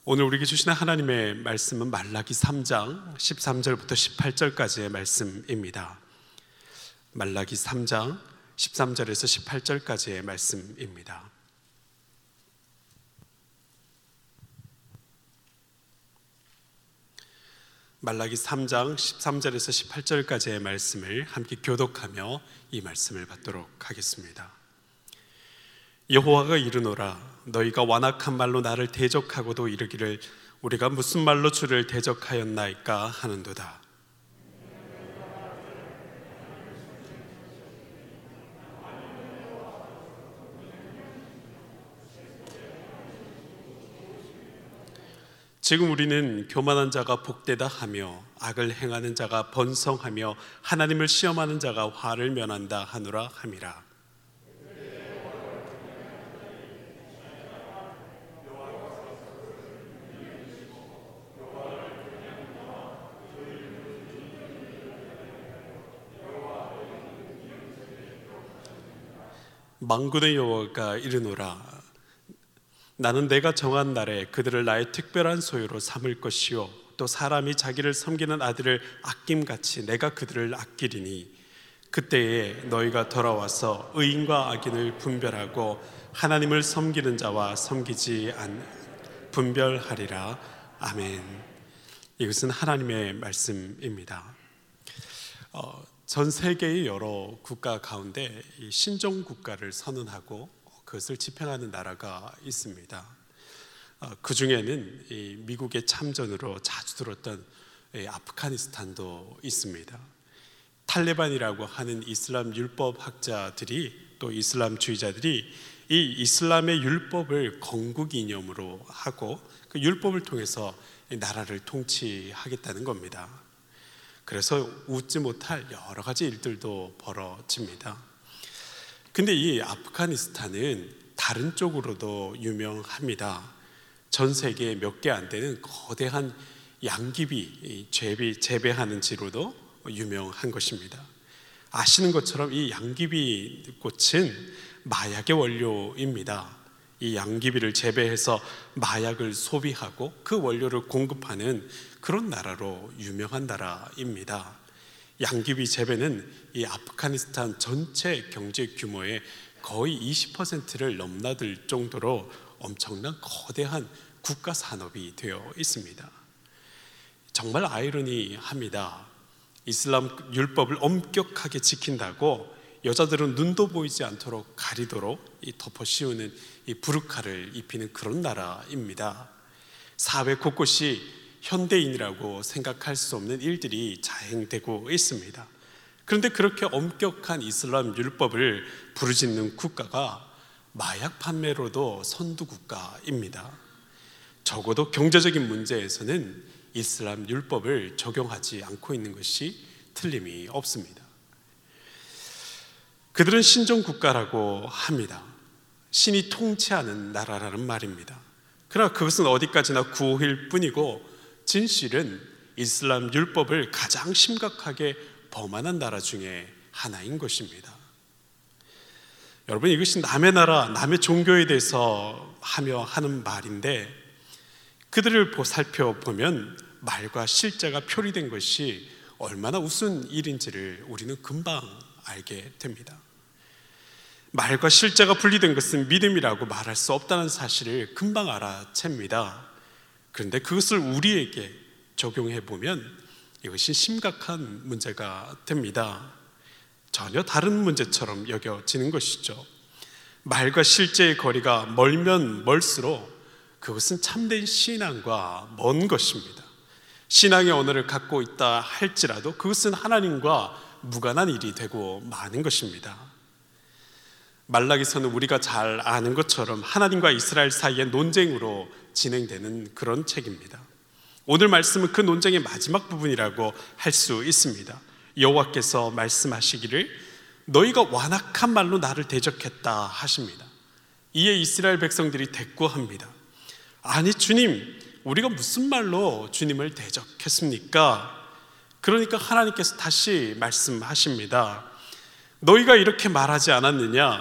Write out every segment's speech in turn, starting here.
오늘 우리에게 주시는 하나님의 말씀은 말라기 3장 13절부터 18절까지의 말씀입니다. 말라기 3장 13절에서 18절까지의 말씀입니다. 말라기 3장 13절에서 18절까지의 말씀을 함께 교독하며 이 말씀을 받도록 하겠습니다. 여호와가 이르노라, 너희가 완악한 말로 나를 대적하고도 이르기를 우리가 무슨 말로 주를 대적하였나이까 하는도다. 지금 우리는 교만한 자가 복되다 하며 악을 행하는 자가 번성하며 하나님을 시험하는 자가 화를 면한다 하노라 함이라. 만군의 여호와가 이르노라, 나는 내가 정한 날에 그들을 나의 특별한 소유로 삼을 것이요 또 사람이 자기를 섬기는 아들을 아낌같이 내가 그들을 아끼리니 그때에 너희가 돌아와서 의인과 악인을 분별하고 하나님을 섬기는 자와 섬기지 않는 분별하리라. 아멘. 이것은 하나님의 말씀입니다. 전 세계의 여러 국가 가운데 이 신종 국가를 선언하고 그것을 집행하는 나라가 있습니다. 그 중에는 이 미국의 참전으로 자주 들었던 아프가니스탄도 있습니다. 탈레반이라고 하는 이슬람 율법 학자들이 또 이슬람주의자들이 이 이슬람의 율법을 건국 이념으로 하고 그 율법을 통해서 나라를 통치하겠다는 겁니다. 그래서 웃지 못할 여러 가지 일들도 벌어집니다. 근데 이 아프가니스탄은 다른 쪽으로도 유명합니다. 전 세계에 몇 개 안 되는 거대한 양귀비 재배하는 지로도 유명한 것입니다. 아시는 것처럼 이 양귀비 꽃은 마약의 원료입니다. 이 양귀비를 재배해서 마약을 소비하고 그 원료를 공급하는 그런 나라로 유명한 나라입니다. 양귀비 재배는 이 아프가니스탄 전체 경제 규모의 거의 20%를 넘나들 정도로 엄청난 거대한 국가 산업이 되어 있습니다. 정말 아이러니합니다. 이슬람 율법을 엄격하게 지킨다고 여자들은 눈도 보이지 않도록 가리도록 이 덮어 씌우는 이 부르카를 입히는 그런 나라입니다. 사회 곳곳이 현대인이라고 생각할 수 없는 일들이 자행되고 있습니다. 그런데 그렇게 엄격한 이슬람 율법을 부르짖는 국가가 마약 판매로도 선두국가입니다. 적어도 경제적인 문제에서는 이슬람 율법을 적용하지 않고 있는 것이 틀림이 없습니다. 그들은 신종국가라고 합니다. 신이 통치하는 나라라는 말입니다. 그러나 그것은 어디까지나 구호일 뿐이고 진실은 이슬람 율법을 가장 심각하게 범하는 나라 중에 하나인 것입니다. 여러분, 이것이 남의 나라, 남의 종교에 대해서 하는 말인데 그들을 살펴보면 말과 실제가 표리된 것이 얼마나 우스운 일인지를 우리는 금방 알게 됩니다. 말과 실제가 분리된 것은 믿음이라고 말할 수 없다는 사실을 금방 알아챕니다. 그런데 그것을 우리에게 적용해 보면 이것이 심각한 문제가 됩니다. 전혀 다른 문제처럼 여겨지는 것이죠. 말과 실제의 거리가 멀면 멀수록 그것은 참된 신앙과 먼 것입니다. 신앙의 언어를 갖고 있다 할지라도 그것은 하나님과 무관한 일이 되고 마는 것입니다. 말라기서는 우리가 잘 아는 것처럼 하나님과 이스라엘 사이의 논쟁으로 진행되는 그런 책입니다. 오늘 말씀은 그 논쟁의 마지막 부분이라고 할 수 있습니다. 여호와께서 말씀하시기를 너희가 완악한 말로 나를 대적했다 하십니다. 이에 이스라엘 백성들이 대꾸합니다. 아니 주님, 우리가 무슨 말로 주님을 대적했습니까? 그러니까 하나님께서 다시 말씀하십니다. 너희가 이렇게 말하지 않았느냐?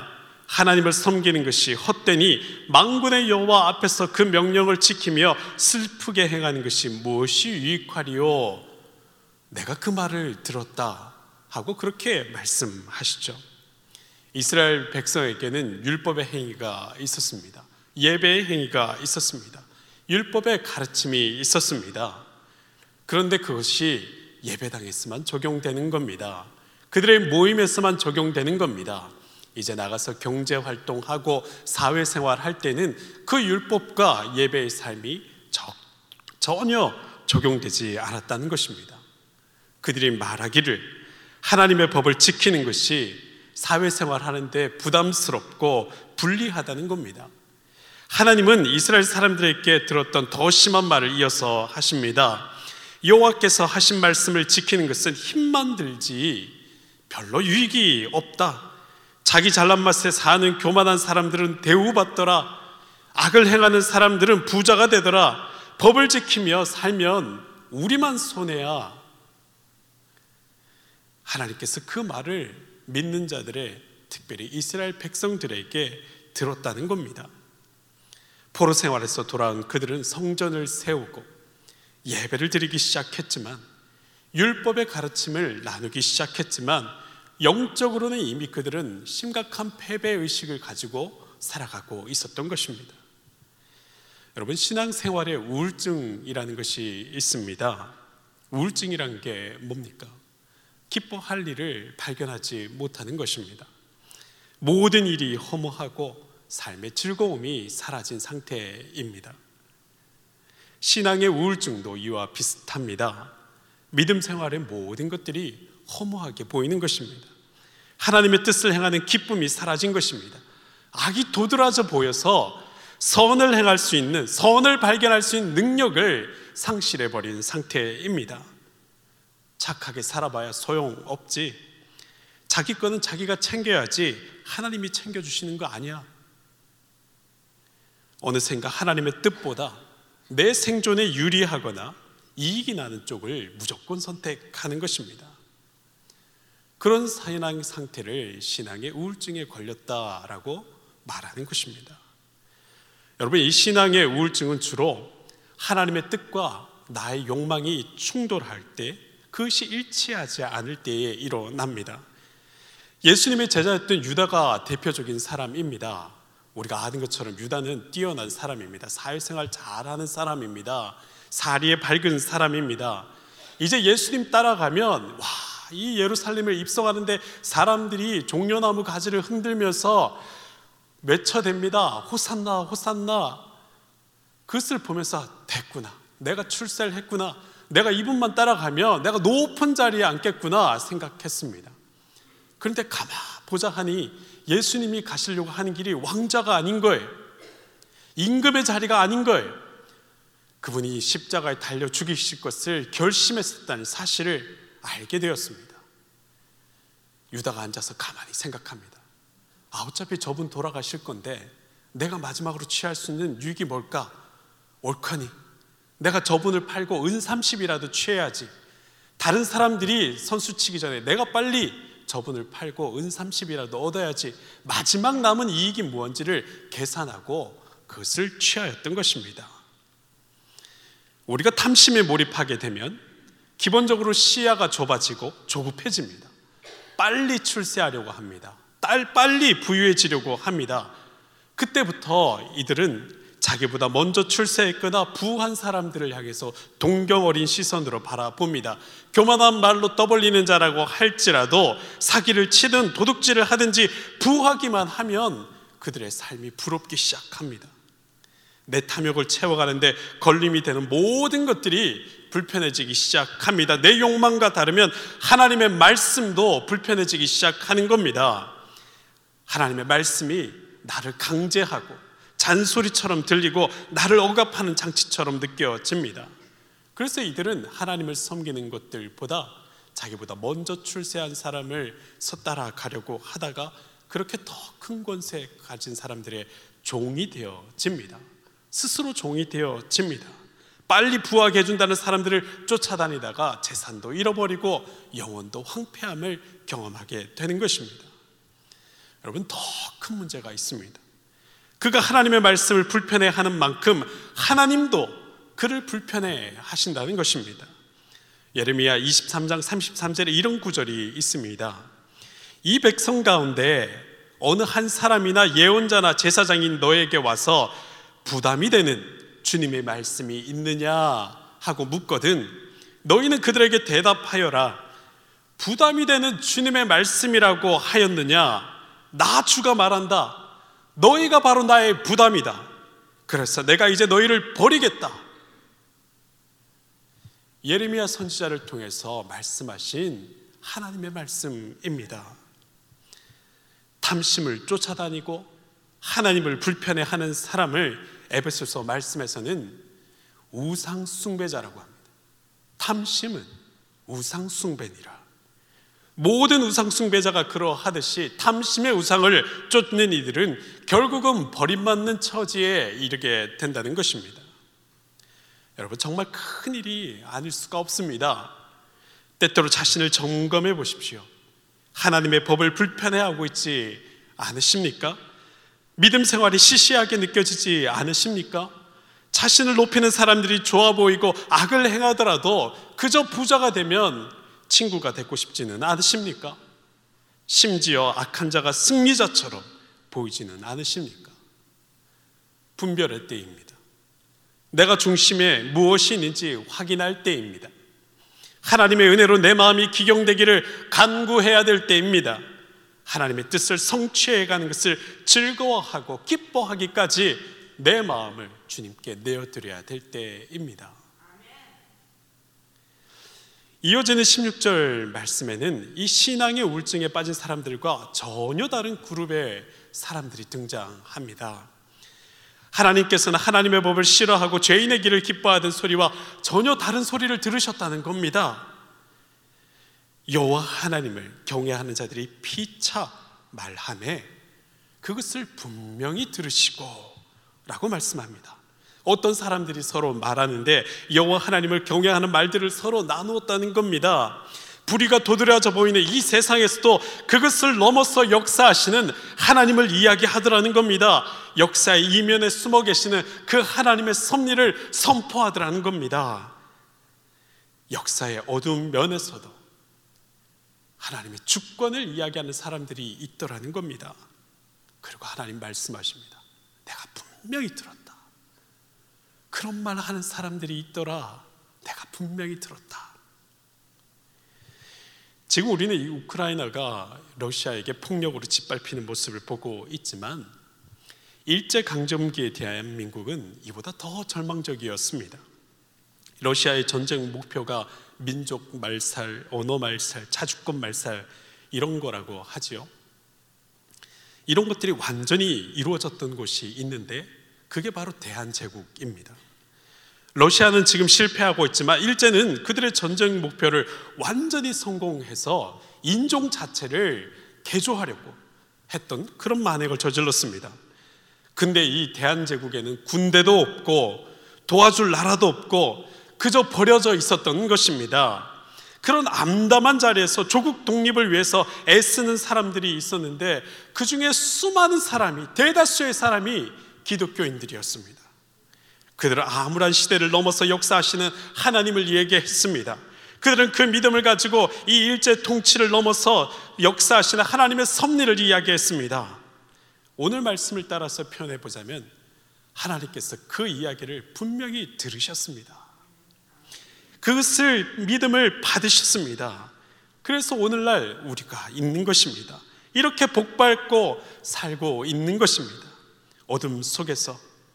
하나님을 섬기는 것이 헛되니 만군의 여호와 앞에서 그 명령을 지키며 슬프게 행하는 것이 무엇이 유익하리요? 내가 그 말을 들었다 하고 그렇게 말씀하시죠. 이스라엘 백성에게는 율법의 행위가 있었습니다. 예배의 행위가 있었습니다. 율법의 가르침이 있었습니다. 그런데 그것이 예배당에서만 적용되는 겁니다. 그들의 모임에서만 적용되는 겁니다. 이제 나가서 경제활동하고 사회생활할 때는 그 율법과 예배의 삶이 전혀 적용되지 않았다는 것입니다. 그들이 말하기를 하나님의 법을 지키는 것이 사회생활하는데 부담스럽고 불리하다는 겁니다. 하나님은 이스라엘 사람들에게 들었던 더 심한 말을 이어서 하십니다. 여호와께서 하신 말씀을 지키는 것은 힘만 들지 별로 유익이 없다. 자기 잘난 맛에 사는 교만한 사람들은 대우받더라. 악을 행하는 사람들은 부자가 되더라. 법을 지키며 살면 우리만 손해야. 하나님께서 그 말을 믿는 자들의, 특별히 이스라엘 백성들에게 들었다는 겁니다. 포로 생활에서 돌아온 그들은 성전을 세우고 예배를 드리기 시작했지만, 율법의 가르침을 나누기 시작했지만, 영적으로는 이미 그들은 심각한 패배의식을 가지고 살아가고 있었던 것입니다. 여러분, 신앙생활에 우울증이라는 것이 있습니다. 우울증이란 게 뭡니까? 기뻐할 일을 발견하지 못하는 것입니다. 모든 일이 허무하고 삶의 즐거움이 사라진 상태입니다. 신앙의 우울증도 이와 비슷합니다. 믿음 생활의 모든 것들이 허무하게 보이는 것입니다. 하나님의 뜻을 행하는 기쁨이 사라진 것입니다. 악이 도드라져 보여서 선을 행할 수 있는, 선을 발견할 수 있는 능력을 상실해버린 상태입니다. 착하게 살아봐야 소용없지. 자기 거는 자기가 챙겨야지 하나님이 챙겨주시는 거 아니야. 어느샌가 하나님의 뜻보다 내 생존에 유리하거나 이익이 나는 쪽을 무조건 선택하는 것입니다. 그런 신앙 상태를 신앙의 우울증에 걸렸다라고 말하는 것입니다. 여러분, 이 신앙의 우울증은 주로 하나님의 뜻과 나의 욕망이 충돌할 때, 그것이 일치하지 않을 때에 일어납니다. 예수님의 제자였던 유다가 대표적인 사람입니다. 우리가 아는 것처럼 유다는 뛰어난 사람입니다. 사회생활 잘하는 사람입니다. 사리에 밝은 사람입니다. 이제 예수님 따라가면 이 예루살렘을 입성하는데 사람들이 종려나무 가지를 흔들면서 외쳐댑니다. 호산나 호산나. 그것을 보면서 됐구나, 내가 출세를 했구나, 내가 이분만 따라가면 내가 높은 자리에 앉겠구나 생각했습니다. 그런데 가만 보자 하니 예수님이 가시려고 하는 길이 왕자가 아닌 거예요. 임금의 자리가 아닌 거예요. 그분이 십자가에 달려 죽이실 것을 결심했었다는 사실을 알게 되었습니다. 유다가 앉아서 가만히 생각합니다. 어차피 저분 돌아가실 건데 내가 마지막으로 취할 수 있는 유익이 뭘까? 옳거니 내가 저분을 팔고 은 30이라도 취해야지. 다른 사람들이 선수 치기 전에 내가 빨리 저분을 팔고 은 30이라도 얻어야지. 마지막 남은 이익이 무엇인지를 계산하고 그것을 취하였던 것입니다. 우리가 탐심에 몰입하게 되면 기본적으로 시야가 좁아지고 조급해집니다. 빨리 출세하려고 합니다. 빨리 부유해지려고 합니다. 그때부터 이들은 자기보다 먼저 출세했거나 부한 사람들을 향해서 동경 어린 시선으로 바라봅니다. 교만한 말로 떠벌리는 자라고 할지라도 사기를 치든 도둑질을 하든지 부하기만 하면 그들의 삶이 부럽기 시작합니다. 내 탐욕을 채워가는데 걸림이 되는 모든 것들이 불편해지기 시작합니다. 내 욕망과 다르면 하나님의 말씀도 불편해지기 시작하는 겁니다. 하나님의 말씀이 나를 강제하고 잔소리처럼 들리고 나를 억압하는 장치처럼 느껴집니다. 그래서 이들은 하나님을 섬기는 것들보다 자기보다 먼저 출세한 사람을 따라가려고 하다가 그렇게 더 큰 권세 가진 사람들의 종이 되어집니다. 스스로 종이 되어집니다. 빨리 부하게 해준다는 사람들을 쫓아다니다가 재산도 잃어버리고 영혼도 황폐함을 경험하게 되는 것입니다. 여러분, 더 큰 문제가 있습니다. 그가 하나님의 말씀을 불편해하는 만큼 하나님도 그를 불편해하신다는 것입니다. 예레미야 23장 33절에 이런 구절이 있습니다. 이 백성 가운데 어느 한 사람이나 예언자나 제사장인 너에게 와서 부담이 되는 주님의 말씀이 있느냐 하고 묻거든 너희는 그들에게 대답하여라. 부담이 되는 주님의 말씀이라고 하였느냐? 나 주가 말한다. 너희가 바로 나의 부담이다. 그래서 내가 이제 너희를 버리겠다. 예레미야 선지자를 통해서 말씀하신 하나님의 말씀입니다. 탐심을 쫓아다니고 하나님을 불편해하는 사람을 에베소서 말씀에서는 우상 숭배자라고 합니다. 탐심은 우상 숭배니라. 모든 우상 숭배자가 그러하듯이 탐심의 우상을 쫓는 이들은 결국은 버림받는 처지에 이르게 된다는 것입니다. 여러분, 정말 큰 일이 아닐 수가 없습니다. 때때로 자신을 점검해 보십시오. 하나님의 법을 불편해하고 있지 않으십니까? 믿음 생활이 시시하게 느껴지지 않으십니까? 자신을 높이는 사람들이 좋아 보이고 악을 행하더라도 그저 부자가 되면 친구가 되고 싶지는 않으십니까? 심지어 악한 자가 승리자처럼 보이지는 않으십니까? 분별의 때입니다. 내가 중심에 무엇이 있는지 확인할 때입니다. 하나님의 은혜로 내 마음이 기경되기를 간구해야 될 때입니다. 하나님의 뜻을 성취해가는 것을 즐거워하고 기뻐하기까지 내 마음을 주님께 내어드려야 될 때입니다. 이어지는 16절 말씀에는 이 신앙의 우울증에 빠진 사람들과 전혀 다른 그룹의 사람들이 등장합니다. 하나님께서는 하나님의 법을 싫어하고 죄인의 길을 기뻐하던 소리와 전혀 다른 소리를 들으셨다는 겁니다. 여호와 하나님을 경외하는 자들이 피차 말하매 그것을 분명히 들으시고 라고 말씀합니다. 어떤 사람들이 서로 말하는데 여호와 하나님을 경외하는 말들을 서로 나누었다는 겁니다. 불의가 도드라져 보이는 이 세상에서도 그것을 넘어서 역사하시는 하나님을 이야기하더라는 겁니다. 역사의 이면에 숨어 계시는 그 하나님의 섭리를 선포하더라는 겁니다. 역사의 어두운 면에서도 하나님의 주권을 이야기하는 사람들이 있더라는 겁니다. 그리고 하나님 말씀하십니다. 내가 분명히 들었다. 그런 말 하는 사람들이 있더라. 내가 분명히 들었다. 지금 우리는 이 우크라이나가 러시아에게 폭력으로 짓밟히는 모습을 보고 있지만 일제강점기의 대한민국은 이보다 더 절망적이었습니다. 러시아의 전쟁 목표가 민족 말살, 언어 말살, 자주권 말살 이런 거라고 하지요. 이런 것들이 완전히 이루어졌던 곳이 있는데 그게 바로 대한제국입니다. 러시아는 지금 실패하고 있지만 일제는 그들의 전쟁 목표를 완전히 성공해서 인종 자체를 개조하려고 했던 그런 만행을 저질렀습니다. 근데 이 대한제국에는 군대도 없고 도와줄 나라도 없고 그저 버려져 있었던 것입니다. 그런 암담한 자리에서 조국 독립을 위해서 애쓰는 사람들이 있었는데 그 중에 수많은 사람이, 대다수의 사람이 기독교인들이었습니다. 그들은 암울한 시대를 넘어서 역사하시는 하나님을 얘기했습니다. 그들은 그 믿음을 가지고 이 일제 통치를 넘어서 역사하시는 하나님의 섭리를 이야기했습니다. 오늘 말씀을 따라서 표현해 보자면 하나님께서 그 이야기를 분명히 들으셨습니다. 그것을 믿음을 받으셨습니다. 그래서 오늘날 우리가 있는 것입니다. 이렇게 복받고 살고 있는 것입니다. 어둠 속에서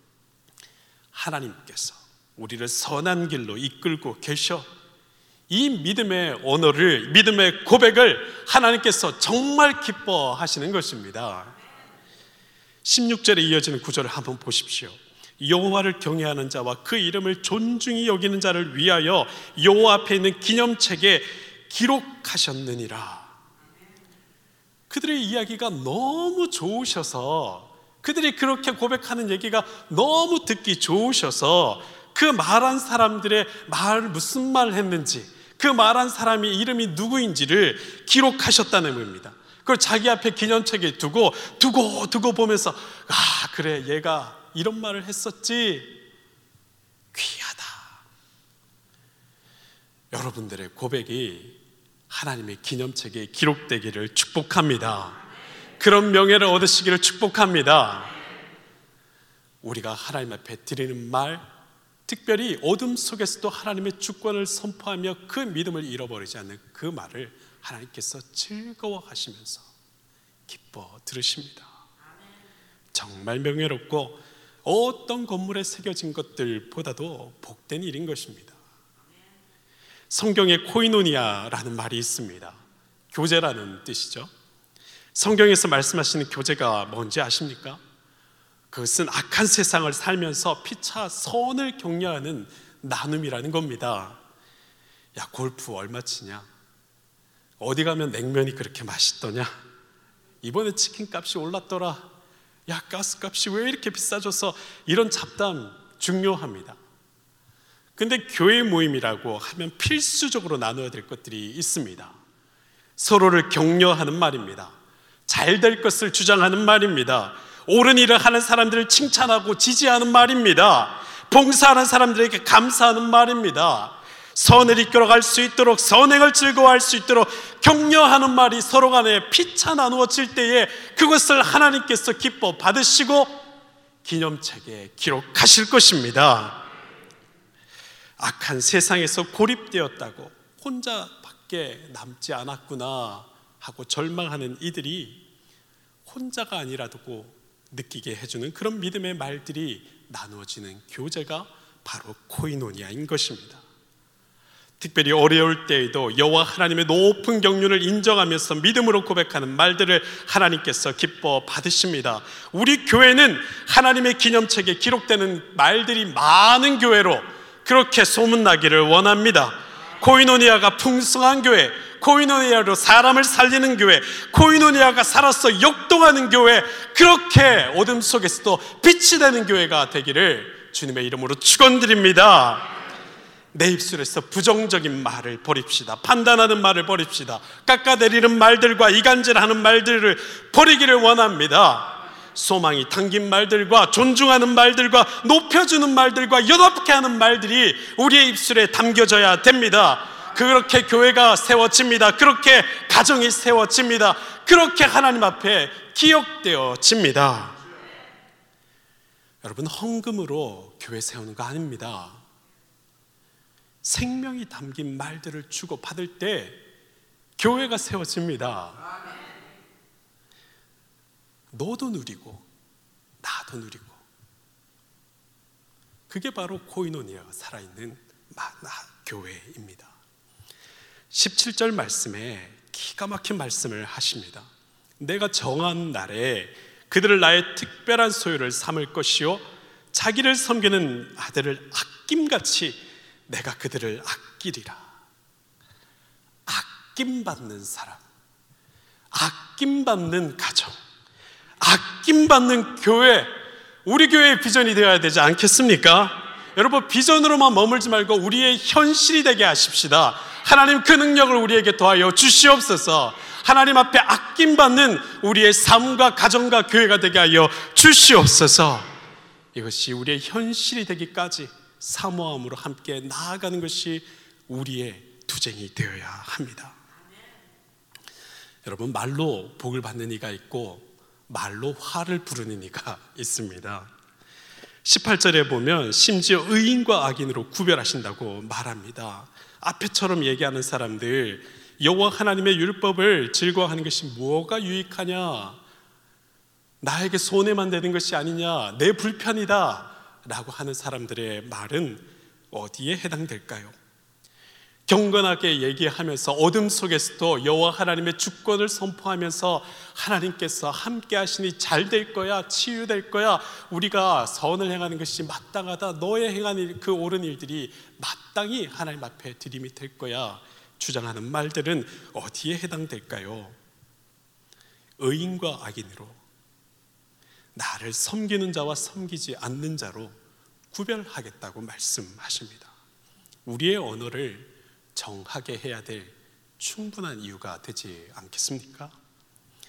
하나님께서 우리를 선한 길로 이끌고 계셔 이 믿음의 언어를, 믿음의 고백을 하나님께서 정말 기뻐하시는 것입니다. 16절에 이어지는 구절을 한번 보십시오. 여호와를 경외하는 자와 그 이름을 존중히 여기는 자를 위하여 여호와 앞에 있는 기념책에 기록하셨느니라. 그들의 이야기가 너무 좋으셔서, 그들이 그렇게 고백하는 얘기가 너무 듣기 좋으셔서 그 말한 사람들의 무슨 말을 했는지, 그 말한 사람의 이름이 누구인지를 기록하셨다는 겁니다. 그걸 자기 앞에 기념책에 두고 보면서 그래, 얘가 이런 말을 했었지. 귀하다. 여러분들의 고백이 하나님의 기념책에 기록되기를 축복합니다. 그런 명예를 얻으시기를 축복합니다. 우리가 하나님 앞에 드리는 말, 특별히 어둠 속에서도 하나님의 주권을 선포하며 그 믿음을 잃어버리지 않는 그 말을 하나님께서 즐거워하시면서 기뻐 들으십니다. 정말 명예롭고 어떤 건물에 새겨진 것들보다도 복된 일인 것입니다. 성경에 코이노니아라는 말이 있습니다. 교제라는 뜻이죠. 성경에서 말씀하시는 교제가 뭔지 아십니까? 그것은 악한 세상을 살면서 피차 선을 격려하는 나눔이라는 겁니다. 야, 골프 얼마 치냐? 어디 가면 냉면이 그렇게 맛있더냐? 이번에 치킨 값이 올랐더라. 야, 가스 값이 왜 이렇게 비싸져서? 이런 잡담 중요합니다. 근데 교회 모임이라고 하면 필수적으로 나눠야 될 것들이 있습니다. 서로를 격려하는 말입니다. 잘 될 것을 주장하는 말입니다. 옳은 일을 하는 사람들을 칭찬하고 지지하는 말입니다. 봉사하는 사람들에게 감사하는 말입니다. 선을 이끌어갈 수 있도록, 선행을 즐거워할 수 있도록 격려하는 말이 서로 간에 피차 나누어질 때에 그것을 하나님께서 기뻐 받으시고 기념책에 기록하실 것입니다. 악한 세상에서 고립되었다고 혼자밖에 남지 않았구나 하고 절망하는 이들이 혼자가 아니라고 느끼게 해주는 그런 믿음의 말들이 나누어지는 교제가 바로 코이노니아인 것입니다. 특별히 어려울 때에도 여호와 하나님의 높은 경륜을 인정하면서 믿음으로 고백하는 말들을 하나님께서 기뻐 받으십니다. 우리 교회는 하나님의 기념책에 기록되는 말들이 많은 교회로 그렇게 소문나기를 원합니다. 코이노니아가 풍성한 교회, 코이노니아로 사람을 살리는 교회, 코이노니아가 살아서 역동하는 교회, 그렇게 어둠 속에서도 빛이 되는 교회가 되기를 주님의 이름으로 축원드립니다. 내 입술에서 부정적인 말을 버립시다. 판단하는 말을 버립시다. 깎아내리는 말들과 이간질하는 말들을 버리기를 원합니다. 소망이 담긴 말들과 존중하는 말들과 높여주는 말들과 연합케 하는 말들이 우리의 입술에 담겨져야 됩니다. 그렇게 교회가 세워집니다. 그렇게 가정이 세워집니다. 그렇게 하나님 앞에 기억되어집니다. 여러분, 헌금으로 교회 세우는 거 아닙니다. 생명이 담긴 말들을 주고 받을 때 교회가 세워집니다. 너도 누리고 나도 누리고, 그게 바로 코이노니아가 살아있는 교회입니다. 17절 말씀에 기가 막힌 말씀을 하십니다. 내가 정한 날에 그들을 나의 특별한 소유를 삼을 것이요 자기를 섬기는 아들을 아낌같이 내가 그들을 아끼리라. 아낌받는 사람, 아낌받는 가정, 아낌받는 교회, 우리 교회의 비전이 되어야 되지 않겠습니까? 여러분, 비전으로만 머물지 말고 우리의 현실이 되게 하십시다. 하나님, 그 능력을 우리에게 더하여 주시옵소서. 하나님 앞에 아낌받는 우리의 삶과 가정과 교회가 되게 하여 주시옵소서. 이것이 우리의 현실이 되기까지 사모함으로 함께 나아가는 것이 우리의 투쟁이 되어야 합니다. 여러분, 말로 복을 받는 이가 있고 말로 화를 부르는 이가 있습니다. 18절에 보면 심지어 의인과 악인으로 구별하신다고 말합니다. 앞에처럼 얘기하는 사람들, 여호와 하나님의 율법을 즐거워하는 것이 뭐가 유익하냐, 나에게 손해만 되는 것이 아니냐, 내 불편이다 라고 하는 사람들의 말은 어디에 해당될까요? 경건하게 얘기하면서 어둠 속에서도 여호와 하나님의 주권을 선포하면서 하나님께서 함께 하시니 잘 될 거야, 치유될 거야, 우리가 선을 행하는 것이 마땅하다, 너의 행하는 그 옳은 일들이 마땅히 하나님 앞에 드림이 될 거야 주장하는 말들은 어디에 해당될까요? 의인과 악인으로, 나를 섬기는 자와 섬기지 않는 자로 구별하겠다고 말씀하십니다. 우리의 언어를 정하게 해야 될 충분한 이유가 되지 않겠습니까?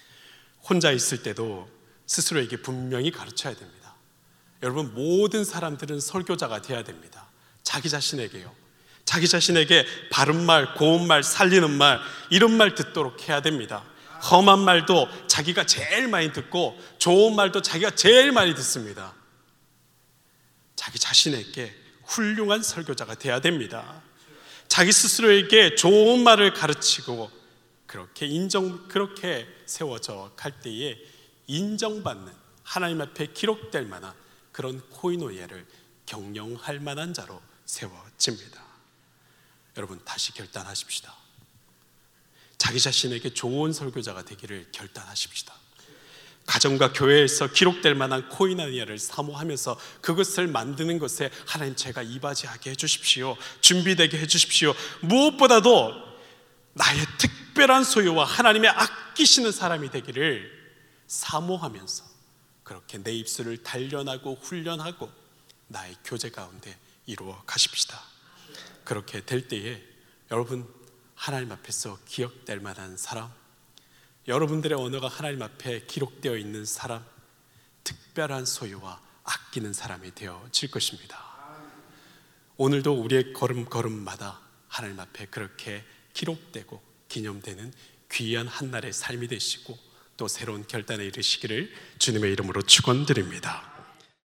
혼자 있을 때도 스스로에게 분명히 가르쳐야 됩니다. 여러분, 모든 사람들은 설교자가 돼야 됩니다. 자기 자신에게요. 자기 자신에게 바른 말, 고운 말, 살리는 말, 이런 말 듣도록 해야 됩니다. 험한 말도 자기가 제일 많이 듣고 좋은 말도 자기가 제일 많이 듣습니다. 자기 자신에게 훌륭한 설교자가 돼야 됩니다. 자기 스스로에게 좋은 말을 가르치고 그렇게 세워져 갈 때에 인정받는, 하나님 앞에 기록될 만한 그런 코이노니아를 경영할 만한 자로 세워집니다. 여러분, 다시 결단하십시다. 자기 자신에게 좋은 설교자가 되기를 결단하십시다. 가정과 교회에서 기록될 만한 코이노니아를 사모하면서 그것을 만드는 것에 하나님, 제가 이바지하게 해주십시오. 준비되게 해주십시오. 무엇보다도 나의 특별한 소유와 하나님의 아끼시는 사람이 되기를 사모하면서 그렇게 내 입술을 단련하고 훈련하고 나의 교제 가운데 이루어 가십시다. 그렇게 될 때에 여러분, 하나님 앞에서 기억될 만한 사람, 여러분들의 언어가 하나님 앞에 기록되어 있는 사람, 특별한 소유와 아끼는 사람이 되어질 것입니다. 오늘도 우리의 걸음걸음마다 하나님 앞에 그렇게 기록되고 기념되는 귀한 한날의 삶이 되시고 또 새로운 결단에 이르시기를 주님의 이름으로 축원드립니다.